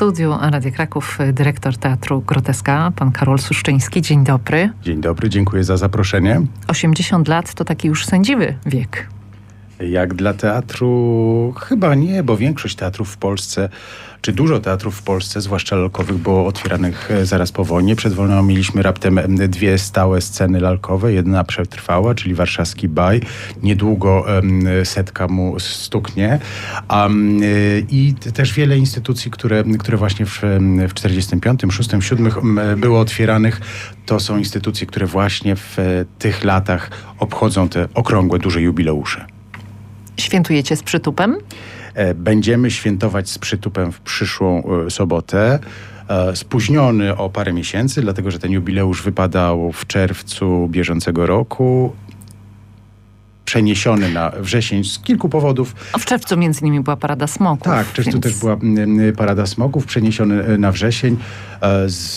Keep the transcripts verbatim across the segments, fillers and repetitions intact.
studiu Radia Kraków dyrektor Teatru Groteska, pan Karol Suszczyński. Dzień dobry. Dzień dobry, dziękuję za zaproszenie. osiemdziesiąt lat to taki już sędziwy wiek. Jak dla teatru? Chyba nie, bo większość teatrów w Polsce, czy dużo teatrów w Polsce, zwłaszcza lalkowych, było otwieranych zaraz po wojnie. Przed wojną mieliśmy raptem dwie stałe sceny lalkowe. Jedna przetrwała, czyli warszawski Baj. Niedługo um, setka mu stuknie. Um, I też wiele instytucji, które, które właśnie w, w czterdziestym piątym, szóstym, siódmym było otwieranych. To są instytucje, które właśnie w tych latach obchodzą te okrągłe, duże jubileusze. Świętujecie z przytupem? Będziemy świętować z przytupem w przyszłą sobotę. Spóźniony o parę miesięcy, dlatego że ten jubileusz wypadał w czerwcu bieżącego roku. Przeniesiony na wrzesień z kilku powodów. A w czerwcu między innymi była Parada Smoków. Tak, w czerwcu więc... też była Parada Smoków, przeniesiony na wrzesień. Z,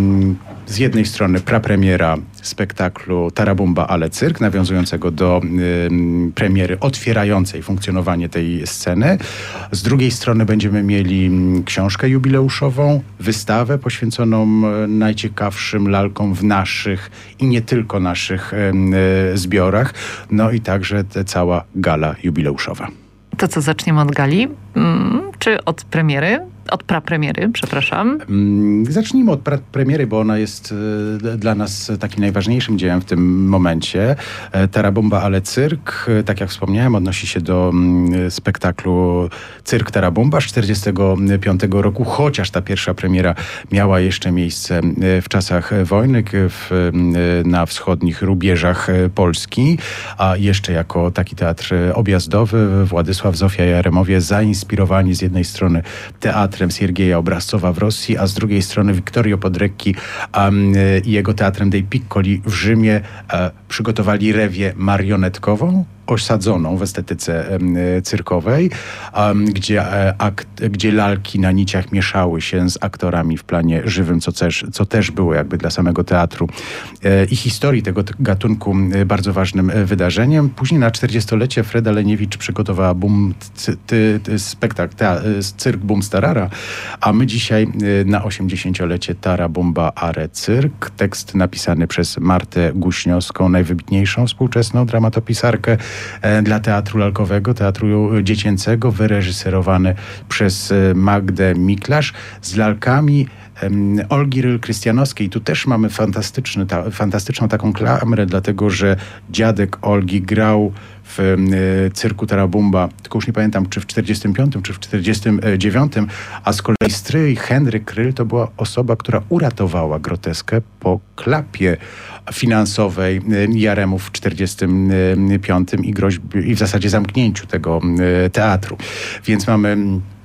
z jednej strony prapremiera spektaklu Tarabumba, ale cyrk, nawiązującego do y, premiery otwierającej funkcjonowanie tej sceny. Z drugiej strony będziemy mieli książkę jubileuszową, wystawę poświęconą najciekawszym lalkom w naszych i nie tylko naszych y, y, zbiorach. No i także te cała gala jubileuszowa. To co, zaczniemy od gali? Mm, czy od premiery? Od prapremiery, przepraszam. Zacznijmy od premiery, bo ona jest y, dla nas takim najważniejszym dziełem w tym momencie. Tarabumba, ale cyrk, tak jak wspomniałem, odnosi się do y, spektaklu Cyrk Tarabumba z czterdziestego piątego roku, chociaż ta pierwsza premiera miała jeszcze miejsce y, w czasach wojny w, y, na wschodnich rubieżach Polski, a jeszcze jako taki teatr objazdowy Władysław, Zofia i Jaremowie zainspirowani z jednej strony teatrem Siergieja Obrazcowa w Rosji, a z drugiej strony Vittorio Podrecki um, i jego teatrem dei Piccoli w Rzymie e, przygotowali rewię marionetkową, osadzoną w estetyce um, cyrkowej, um, gdzie, e, akt, gdzie lalki na niciach mieszały się z aktorami w planie żywym, co też, co też było jakby dla samego teatru e, i historii tego gatunku e, bardzo ważnym e, wydarzeniem. Później na czterdziestolecie Freda Leniewicz przygotowała boom, ty, ty, ty, spektakl, ta, cyrk Bum Starara, a my dzisiaj e, na osiemdziesięciolecie Tarabumba are cyrk. Tekst napisany przez Martę Guśniowską, najwybitniejszą współczesną dramatopisarkę dla teatru lalkowego, teatru dziecięcego, wyreżyserowany przez Magdę Miklasz z lalkami um, Olgi Ryl-Krystianowskiej. Tu też mamy fantastyczny, ta, fantastyczną taką klamrę, dlatego że dziadek Olgi grał w y, cyrku Tarabumba, tylko już nie pamiętam, czy w czterdziestym piątym, czy w czterdziestym dziewiątym, a z kolei stryj Henryk Ryl to była osoba, która uratowała Groteskę po klapie finansowej Jaremów w czterdziestym piątym i groźby, i w zasadzie zamknięciu tego y, teatru. Więc mamy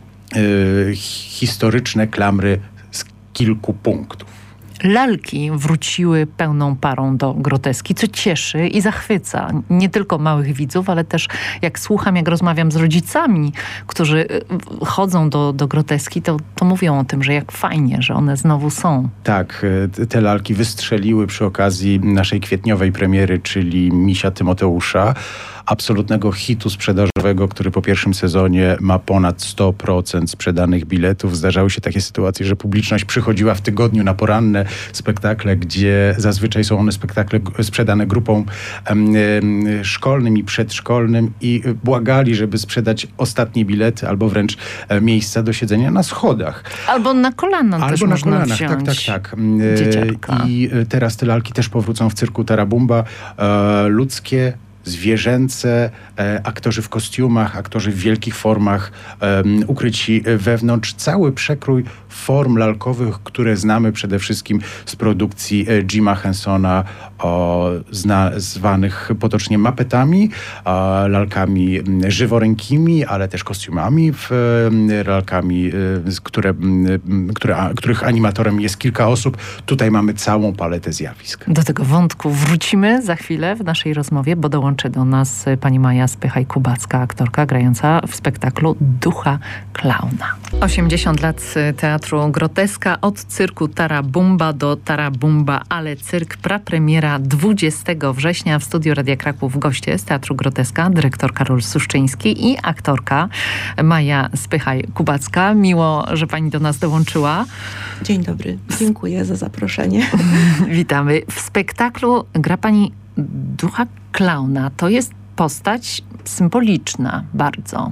y, historyczne klamry z kilku punktów. Lalki wróciły pełną parą do Groteski, co cieszy i zachwyca nie tylko małych widzów, ale też jak słucham, jak rozmawiam z rodzicami, którzy chodzą do, do Groteski, to, to mówią o tym, że jak fajnie, że one znowu są. Tak, te lalki wystrzeliły przy okazji naszej kwietniowej premiery, czyli Misia Tymoteusza, absolutnego hitu sprzedażowego, który po pierwszym sezonie ma ponad sto procent sprzedanych biletów. Zdarzały się takie sytuacje, że publiczność przychodziła w tygodniu na poranne spektakle, gdzie zazwyczaj są one spektakle sprzedane grupom um, szkolnym i przedszkolnym i błagali, żeby sprzedać ostatnie bilety albo wręcz miejsca do siedzenia na schodach. Albo na kolanach Albo też na można kolanach, wziąć tak, tak, tak. dzieciaczka. I teraz te lalki też powrócą w cyrku Tarabumba. E, ludzkie, zwierzęce, e, aktorzy w kostiumach, aktorzy w wielkich formach, e, ukryci wewnątrz. Cały przekrój form lalkowych, które znamy przede wszystkim z produkcji e, Jima Hensona, o, zna, zwanych potocznie mapetami, a, lalkami żyworękimi, ale też kostiumami, w, lalkami, e, które, które, a, których animatorem jest kilka osób. Tutaj mamy całą paletę zjawisk. Do tego wątku wrócimy za chwilę w naszej rozmowie, bo dołączymy dołączy do nas pani Maja Spychaj-Kubacka, aktorka grająca w spektaklu Ducha Klauna. osiemdziesiąt lat Teatru Groteska, od cyrku Tarabumba do Tarabumba, ale cyrk, prapremiera dwudziestego września. W studiu Radia Kraków goście z Teatru Groteska, dyrektor Karol Suszczyński i aktorka Maja Spychaj-Kubacka. Miło, że pani do nas dołączyła. Dzień dobry, dziękuję za zaproszenie. Witamy. W spektaklu gra pani Ducha Klauna. To jest postać symboliczna bardzo.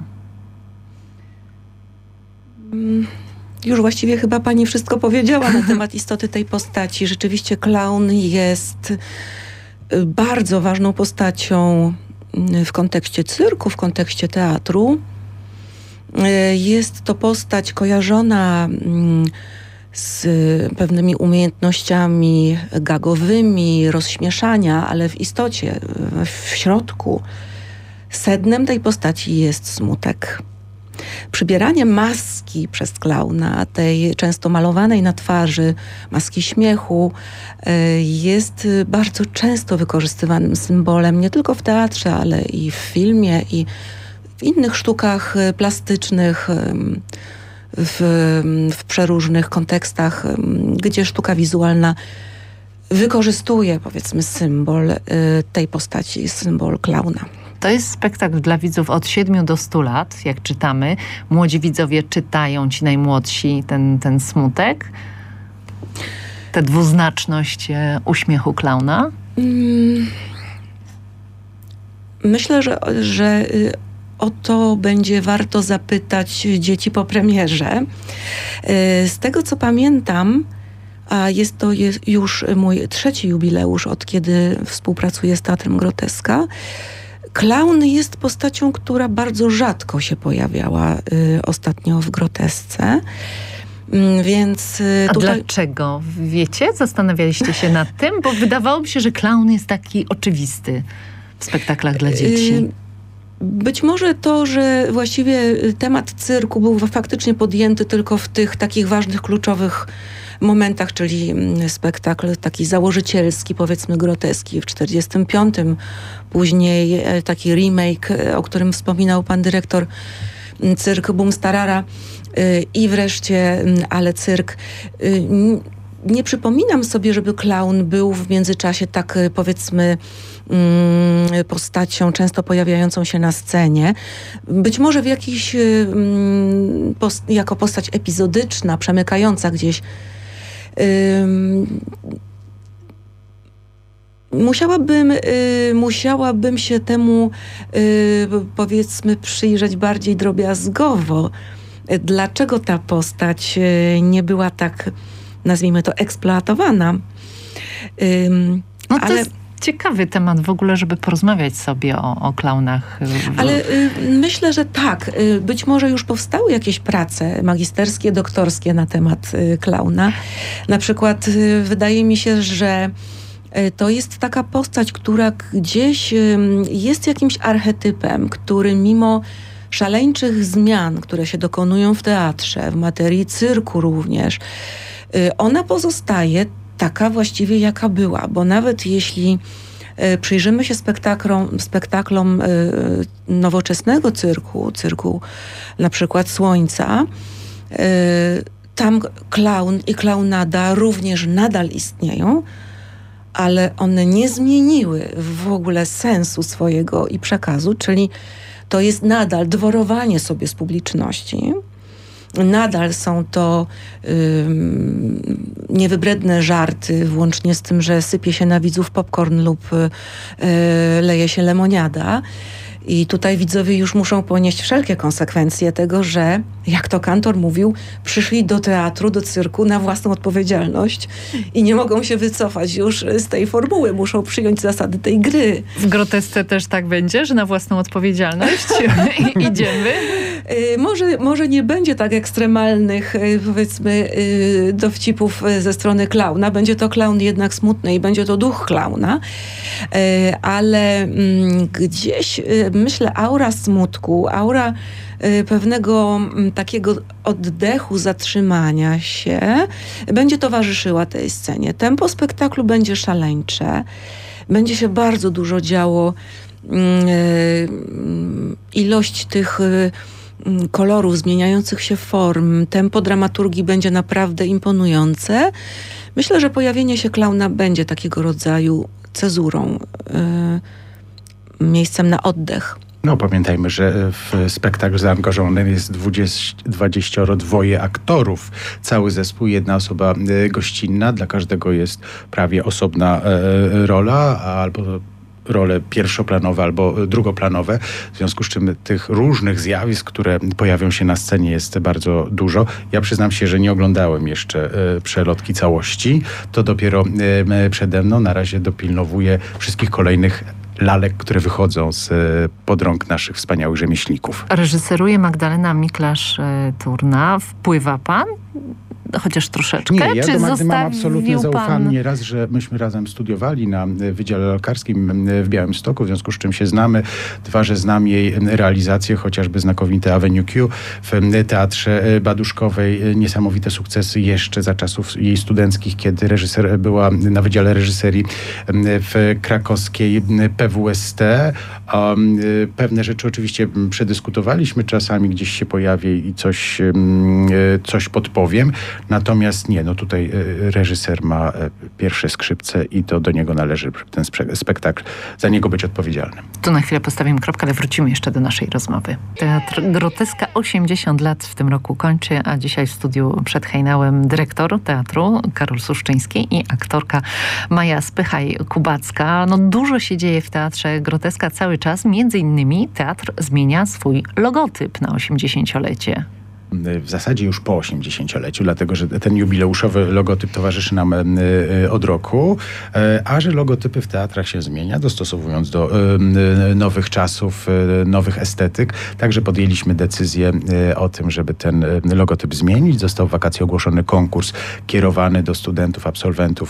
Już właściwie chyba pani wszystko powiedziała na temat istoty tej postaci. Rzeczywiście klaun jest bardzo ważną postacią w kontekście cyrku, w kontekście teatru. Jest to postać kojarzona z pewnymi umiejętnościami gagowymi, rozśmieszania, ale w istocie, w środku, sednem tej postaci jest smutek. Przybieranie maski przez klauna, tej często malowanej na twarzy maski śmiechu, jest bardzo często wykorzystywanym symbolem nie tylko w teatrze, ale i w filmie, i w innych sztukach plastycznych, w, w przeróżnych kontekstach, gdzie sztuka wizualna wykorzystuje, powiedzmy, symbol tej postaci, symbol klauna. To jest spektakl dla widzów od siedmiu do stu lat, jak czytamy. Młodzi widzowie czytają, ci najmłodsi, ten, ten smutek, tę dwuznaczność uśmiechu klauna. Myślę, że, że o to będzie warto zapytać dzieci po premierze. Z tego, co pamiętam, a jest to jest już mój trzeci jubileusz, od kiedy współpracuję z Teatrem Groteska, klaun jest postacią, która bardzo rzadko się pojawiała y, ostatnio w Grotesce. Y, więc y, A tutaj... dlaczego? Wiecie? Zastanawialiście się nad tym? Bo wydawało mi się, że klaun jest taki oczywisty w spektaklach dla dzieci. Y Być może to, że właściwie temat cyrku był faktycznie podjęty tylko w tych takich ważnych, kluczowych momentach, czyli spektakl taki założycielski, powiedzmy groteski w czterdziestym piątym, później taki remake, o którym wspominał pan dyrektor, cyrk Bumstarara i wreszcie Ale cyrk. Nie przypominam sobie, żeby klaun był w międzyczasie tak, powiedzmy, postacią często pojawiającą się na scenie. Być może w jakiś, jako postać epizodyczna, przemykająca gdzieś. Musiałabym, musiałabym się temu, powiedzmy, przyjrzeć bardziej drobiazgowo. Dlaczego ta postać nie była tak, nazwijmy to, eksploatowana? No to ale... jest ciekawy temat w ogóle, żeby porozmawiać sobie o, o klaunach. Ale y, myślę, że tak. Y, być może już powstały jakieś prace magisterskie, doktorskie na temat y, klauna. Na przykład y, wydaje mi się, że y, to jest taka postać, która gdzieś y, jest jakimś archetypem, który mimo szaleńczych zmian, które się dokonują w teatrze, w materii cyrku również, y, ona pozostaje taka właściwie jaka była, bo nawet jeśli y, przyjrzymy się spektaklom, spektaklom y, nowoczesnego cyrku, cyrku na przykład Słońca, y, tam klaun i klaunada również nadal istnieją, ale one nie zmieniły w ogóle sensu swojego i przekazu, czyli to jest nadal dworowanie sobie z publiczności. Nadal są to ym, niewybredne żarty, włącznie z tym, że sypie się na widzów popcorn lub y, leje się lemoniada. I tutaj widzowie już muszą ponieść wszelkie konsekwencje tego, że, jak to kantor mówił, przyszli do teatru, do cyrku na własną odpowiedzialność i nie mogą się wycofać już z tej formuły. Muszą przyjąć zasady tej gry. W Grotesce też tak będzie, że na własną odpowiedzialność idziemy? Y, może, może nie będzie tak ekstremalnych, y, powiedzmy, y, dowcipów ze strony klauna. Będzie to klaun jednak smutny i będzie to duch klauna. Y, ale y, gdzieś, y, myślę, aura smutku, aura y, pewnego y, takiego oddechu, zatrzymania się będzie towarzyszyła tej scenie. Tempo spektaklu będzie szaleńcze. Będzie się bardzo dużo działo ilość tych kolorów, zmieniających się form, tempo dramaturgii będzie naprawdę imponujące. Myślę, że pojawienie się klauna będzie takiego rodzaju cezurą, miejscem na oddech. No pamiętajmy, że w spektakl zaangażowanych jest dwudziestoro dwoje aktorów. Cały zespół, jedna osoba gościnna. Dla każdego jest prawie osobna rola, albo role pierwszoplanowe albo drugoplanowe. W związku z czym tych różnych zjawisk, które pojawią się na scenie, jest bardzo dużo. Ja przyznam się, że nie oglądałem jeszcze e, przelotki całości. To dopiero e, przede mną. Na razie dopilnowuję wszystkich kolejnych lalek, które wychodzą z pod rąk naszych wspaniałych rzemieślników. Reżyseruje Magdalena Miklasz-Turna. Wpływa pan? Chociaż troszeczkę? Nie, ja Czy do Magdy mam absolutne pan... zaufanie. Raz, że myśmy razem studiowali na Wydziale Lekarskim w Białymstoku, w związku z czym się znamy. Dwa, że znam jej realizację, chociażby znakomite Avenue Q w Teatrze Baduszkowej. Niesamowite sukcesy jeszcze za czasów jej studenckich, kiedy reżyser była na Wydziale Reżyserii w krakowskiej P W S T. Um, pewne rzeczy oczywiście przedyskutowaliśmy, czasami gdzieś się pojawi i coś, coś podpowiem. Natomiast nie, no tutaj reżyser ma pierwsze skrzypce i to do niego należy ten spektakl, za niego być odpowiedzialnym. Tu na chwilę postawimy kropkę, ale wrócimy jeszcze do naszej rozmowy. Teatr Groteska osiemdziesiąt lat w tym roku kończy, a dzisiaj w studiu przed Hejnałem dyrektor teatru Karol Suszczyński i aktorka Maja Spychaj-Kubacka. No dużo się dzieje w Teatrze Groteska cały czas. Między innymi teatr zmienia swój logotyp na osiemdziesięciolecie. W zasadzie już po osiemdziesięcioleciu, dlatego że ten jubileuszowy logotyp towarzyszy nam od roku, a że logotypy w teatrach się zmienia, dostosowując do nowych czasów, nowych estetyk. Także podjęliśmy decyzję o tym, żeby ten logotyp zmienić. Został w wakacje ogłoszony konkurs kierowany do studentów, absolwentów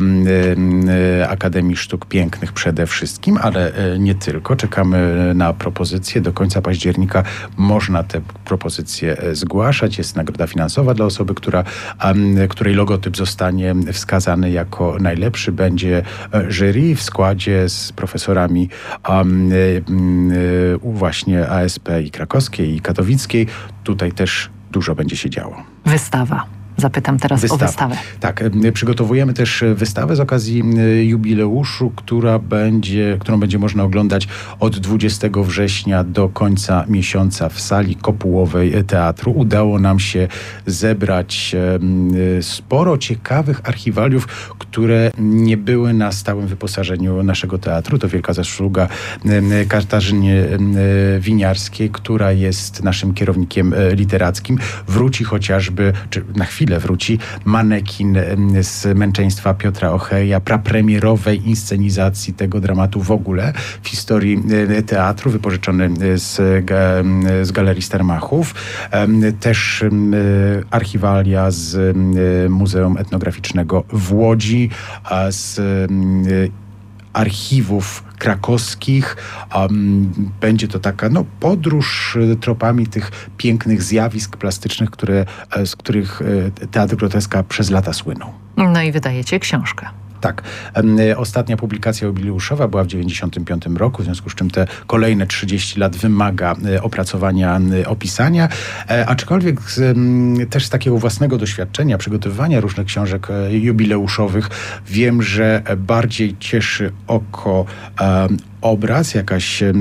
Akademii Sztuk Pięknych przede wszystkim, ale nie tylko. Czekamy na propozycje. Do końca października można te propozycje zgłaszać. Jest nagroda finansowa dla osoby, która, um, której logotyp zostanie wskazany jako najlepszy. Będzie jury w składzie z profesorami um, um, właśnie A S P i krakowskiej, i katowickiej. Tutaj też dużo będzie się działo. Wystawa. Zapytam teraz Wystawa. o wystawę. Tak, przygotowujemy też wystawę z okazji jubileuszu, która będzie, którą będzie można oglądać od dwudziestego września do końca miesiąca w sali kopułowej teatru. Udało nam się zebrać sporo ciekawych archiwaliów, które nie były na stałym wyposażeniu naszego teatru. To wielka zasługa Katarzyny Winiarskiej, która jest naszym kierownikiem literackim. Wróci chociażby, czy na chwilę wróci manekin z Męczeństwa Piotra Ocheja, prapremierowej inscenizacji tego dramatu w ogóle w historii teatru, wypożyczony z, z Galerii Stermachów. Też archiwalia z Muzeum Etnograficznego w Łodzi, z archiwów krakowskich. Um, będzie to taka no, podróż tropami tych pięknych zjawisk plastycznych, które, z których Teatr Groteska przez lata słynął. No i wydajecie książkę. Tak. Ostatnia publikacja jubileuszowa była w dziewięćdziesiątym piątym roku, w związku z czym te kolejne trzydzieści lat wymaga opracowania, opisania. Aczkolwiek też z takiego własnego doświadczenia, przygotowywania różnych książek jubileuszowych, wiem, że bardziej cieszy oko obraz, jakaś e, e,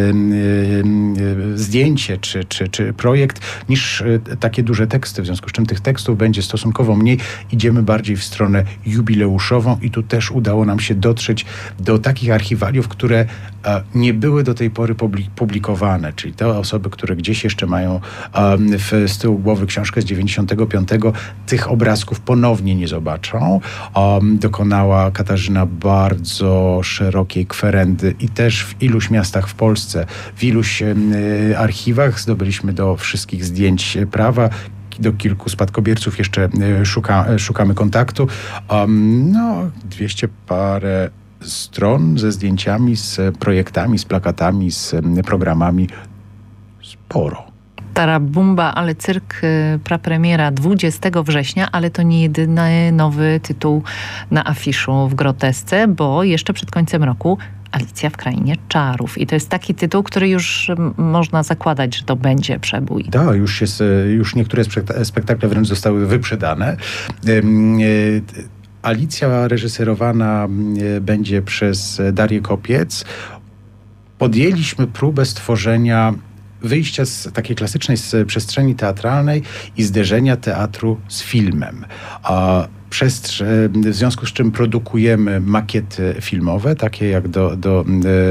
e, zdjęcie czy, czy, czy projekt, niż e, takie duże teksty. W związku z czym tych tekstów będzie stosunkowo mniej. Idziemy bardziej w stronę jubileuszową i tu też udało nam się dotrzeć do takich archiwaliów, które e, nie były do tej pory publikowane. Czyli te osoby, które gdzieś jeszcze mają e, w, z tyłu głowy książkę z dziewięćdziesiątego piątego, tych obrazków ponownie nie zobaczą. E, dokonała Katarzyna bardzo szerokiej kwerendy i też w iluś miastach w Polsce, w iluś e, archiwach zdobyliśmy do wszystkich zdjęć prawa. Do kilku spadkobierców jeszcze szuka, szukamy kontaktu. Um, no, dwieście parę stron ze zdjęciami, z projektami, z plakatami, z programami. Sporo. Tarabumba, ale cyrk, prapremiera dwudziestego września, ale to nie jedyny nowy tytuł na afiszu w Grotesce, bo jeszcze przed końcem roku Alicja w Krainie Czarów. I to jest taki tytuł, który już można zakładać, że to będzie przebój. Tak, już, jest, już niektóre spektakle wręcz zostały wyprzedane. Alicja reżyserowana będzie przez Darię Kopiec. Podjęliśmy próbę stworzenia wyjścia z takiej klasycznej z przestrzeni teatralnej i zderzenia teatru z filmem. A Przestrz- w związku z czym produkujemy makiety filmowe, takie jak do, do,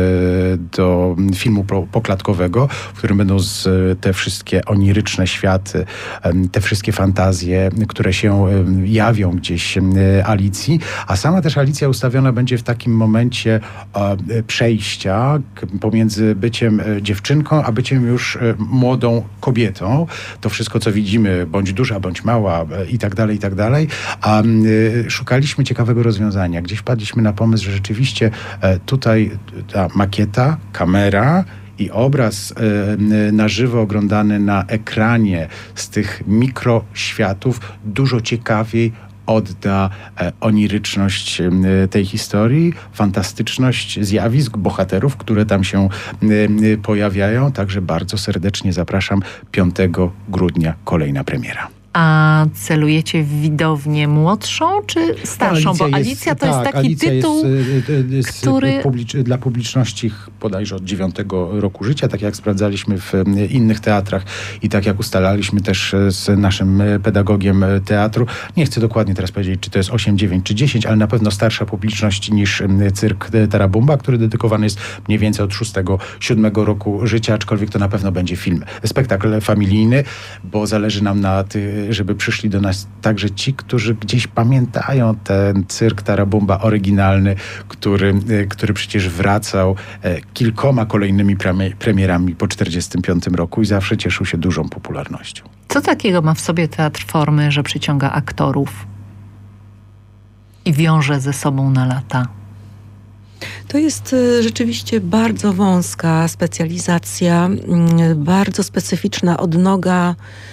do filmu poklatkowego, w którym będą z, te wszystkie oniryczne światy, te wszystkie fantazje, które się jawią gdzieś Alicji, a sama też Alicja ustawiona będzie w takim momencie przejścia pomiędzy byciem dziewczynką, a byciem już młodą kobietą. To wszystko, co widzimy, bądź duża, bądź mała i tak dalej, i tak dalej. A szukaliśmy ciekawego rozwiązania. Gdzieś wpadliśmy na pomysł, że rzeczywiście tutaj ta makieta, kamera i obraz na żywo oglądany na ekranie z tych mikroświatów dużo ciekawiej odda oniryczność tej historii, fantastyczność zjawisk, bohaterów, które tam się pojawiają. Także bardzo serdecznie zapraszam. piątego grudnia kolejna premiera. A celujecie w widownię młodszą czy starszą? Alicja Bo Alicja jest, to tak, jest taki Alicja tytuł, jest, jest który... Publicz, dla publiczności bodajże od dziewiątego roku życia, tak jak sprawdzaliśmy w innych teatrach i tak jak ustalaliśmy też z naszym pedagogiem teatru. Nie chcę dokładnie teraz powiedzieć, czy to jest osiem, dziewięć czy dziesięć, ale na pewno starsza publiczność niż cyrk Tarabumba, który dedykowany jest mniej więcej od szóstego, siódmego roku życia, aczkolwiek to na pewno będzie film, spektakl familijny, bo zależy nam na tych, żeby przyszli do nas także ci, którzy gdzieś pamiętają ten cyrk Tarabumba oryginalny, który, który przecież wracał kilkoma kolejnymi premierami po czterdziestym piątym roku i zawsze cieszył się dużą popularnością. Co takiego ma w sobie teatr formy, że przyciąga aktorów i wiąże ze sobą na lata? To jest rzeczywiście bardzo wąska specjalizacja, bardzo specyficzna odnoga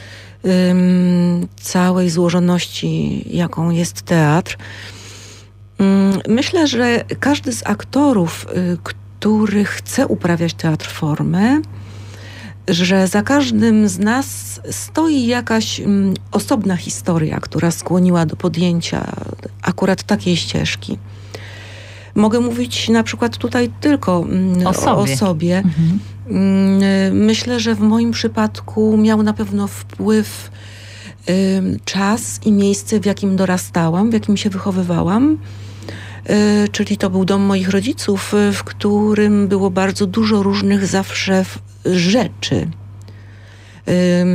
całej złożoności, jaką jest teatr. Myślę, że każdy z aktorów, który chce uprawiać teatr formy, że za każdym z nas stoi jakaś osobna historia, która skłoniła do podjęcia akurat takiej ścieżki. Mogę mówić na przykład tutaj tylko o sobie. O sobie. Mhm. Myślę, że w moim przypadku miał na pewno wpływ y, czas i miejsce, w jakim dorastałam, w jakim się wychowywałam. Y, czyli to był dom moich rodziców, w którym było bardzo dużo różnych zawsze rzeczy. Y,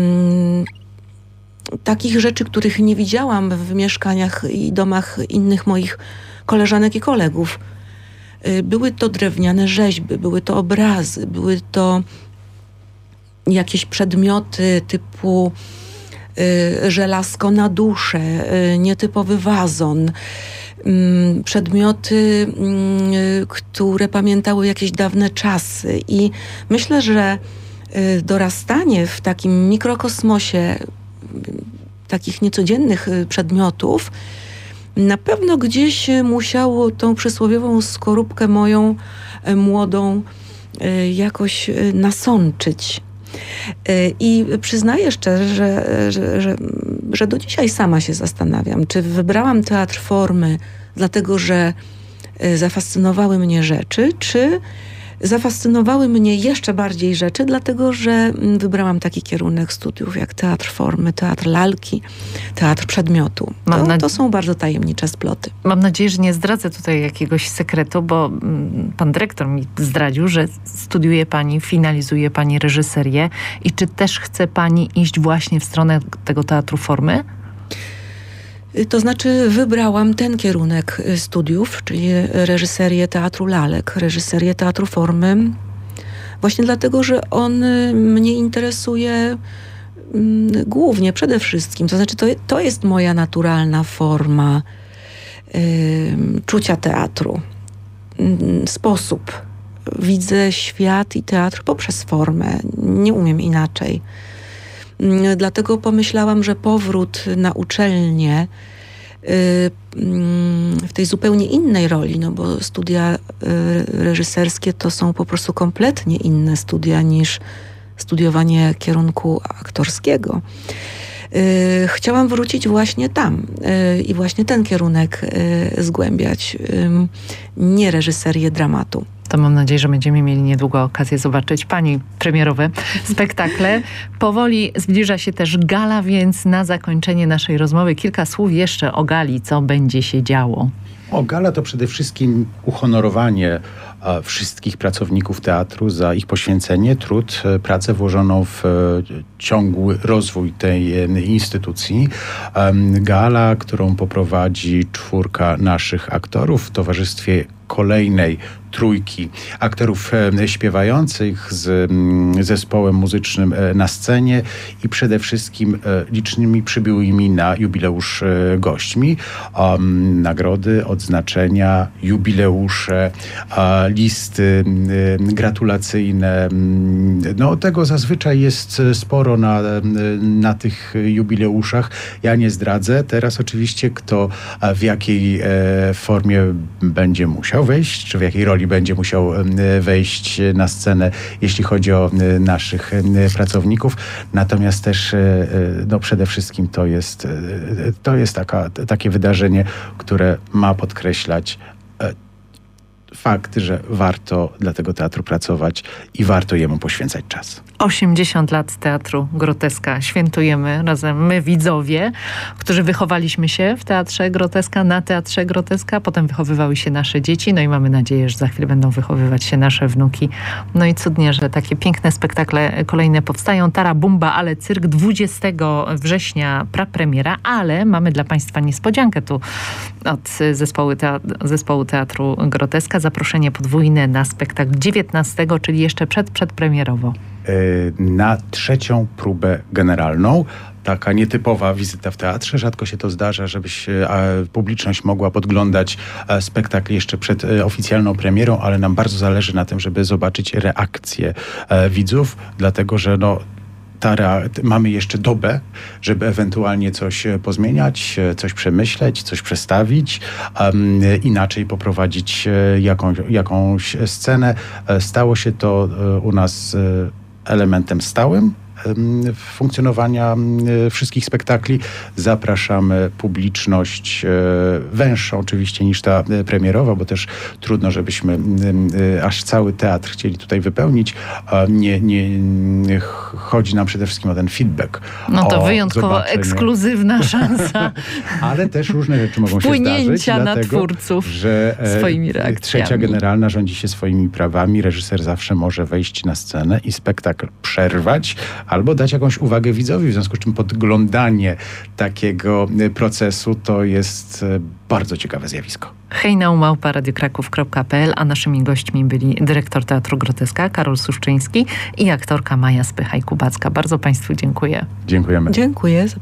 takich rzeczy, których nie widziałam w mieszkaniach i domach innych moich koleżanek i kolegów. Były to drewniane rzeźby, były to obrazy, były to jakieś przedmioty typu y, żelazko na duszę, y, nietypowy wazon, y, przedmioty, y, które pamiętały jakieś dawne czasy. I myślę, że y, dorastanie w takim mikrokosmosie y, takich niecodziennych y, przedmiotów na pewno gdzieś musiało tą przysłowiową skorupkę moją młodą jakoś nasączyć. I przyznaję szczerze, że, że, że, że do dzisiaj sama się zastanawiam, czy wybrałam teatr formy dlatego, że zafascynowały mnie rzeczy, czy zafascynowały mnie jeszcze bardziej rzeczy, dlatego że wybrałam taki kierunek studiów jak teatr formy, teatr lalki, teatr przedmiotu. To, to są bardzo tajemnicze sploty. Mam nadzieję, że nie zdradzę tutaj jakiegoś sekretu, bo pan dyrektor mi zdradził, że studiuje pani, finalizuje pani reżyserię i czy też chce pani iść właśnie w stronę tego teatru formy? To znaczy wybrałam ten kierunek studiów, czyli reżyserię teatru lalek, reżyserię teatru formy, właśnie dlatego, że on mnie interesuje głównie, przede wszystkim. To znaczy to, to jest moja naturalna forma y, czucia teatru. Y, sposób. Widzę świat i teatr poprzez formę. Nie umiem inaczej. Mm, Dlatego pomyślałam, że powrót na uczelnię y, mm, w tej zupełnie innej roli, no bo studia y, reżyserskie to są po prostu kompletnie inne studia niż studiowanie kierunku aktorskiego. Y, Chciałam wrócić właśnie tam y, i właśnie ten kierunek y, zgłębiać, y, nie reżyserię dramatu. To mam nadzieję, że będziemy mieli niedługo okazję zobaczyć pani premierowe spektakle. Powoli zbliża się też gala, więc na zakończenie naszej rozmowy kilka słów jeszcze o gali, co będzie się działo. O, gala to przede wszystkim uhonorowanie e, wszystkich pracowników teatru za ich poświęcenie, trud, e, pracę włożoną w e, ciągły rozwój tej e, instytucji. Em, gala, którą poprowadzi czwórka naszych aktorów w towarzystwie kolejnej trójki aktorów e, śpiewających z m, zespołem muzycznym e, na scenie i przede wszystkim e, licznymi przybyłymi na jubileusz e, gośćmi. Um, nagrody, odznaczenia, jubileusze, a, listy e, gratulacyjne. No tego zazwyczaj jest sporo na, na tych jubileuszach. Ja nie zdradzę. Teraz oczywiście kto a, w jakiej e, formie będzie musiał wejść, czy w jakiej roli będzie musiał wejść na scenę, jeśli chodzi o naszych pracowników. Natomiast też no przede wszystkim to jest, to jest taka, takie wydarzenie, które ma podkreślać fakt, że warto dla tego teatru pracować i warto jemu poświęcać czas. osiemdziesiąt lat Teatru Groteska świętujemy razem my, widzowie, którzy wychowaliśmy się w Teatrze Groteska, na Teatrze Groteska, potem wychowywały się nasze dzieci, no i mamy nadzieję, że za chwilę będą wychowywać się nasze wnuki. No i cudnie, że takie piękne spektakle kolejne powstają. Tara Bumba, ale cyrk dwudziestego września prapremiera, ale mamy dla państwa niespodziankę tu od zespołu, teat- zespołu Teatru Groteska. Zaproszenie podwójne na spektakl dziewiętnastego, czyli jeszcze przed, przedpremierowo. Na trzecią próbę generalną. Taka nietypowa wizyta w teatrze. Rzadko się to zdarza, żebyś publiczność mogła podglądać spektakl jeszcze przed oficjalną premierą, ale nam bardzo zależy na tym, żeby zobaczyć reakcję widzów, dlatego że no Ta, mamy jeszcze dobę, żeby ewentualnie coś pozmieniać, coś przemyśleć, coś przestawić, um, inaczej poprowadzić jakąś, jakąś scenę. Stało się to u nas elementem stałym funkcjonowania wszystkich spektakli. Zapraszamy publiczność węższą oczywiście niż ta premierowa, bo też trudno, żebyśmy aż cały teatr chcieli tutaj wypełnić. Nie, nie, chodzi nam przede wszystkim o ten feedback. No to wyjątkowo ekskluzywna szansa. Ale też różne rzeczy mogą się zdarzyć. Na dlatego, twórców że swoimi reakcjami. Trzecia generalna rządzi się swoimi prawami. Reżyser zawsze może wejść na scenę i spektakl przerwać, albo dać jakąś uwagę widzowi, w związku z czym podglądanie takiego procesu to jest bardzo ciekawe zjawisko. hejna małpa radiokraków kropka pe el, a naszymi gośćmi byli dyrektor Teatru Groteska Karol Suszczyński i aktorka Maja Spychaj-Kubacka. Bardzo państwu dziękuję. Dziękujemy. Dziękuję.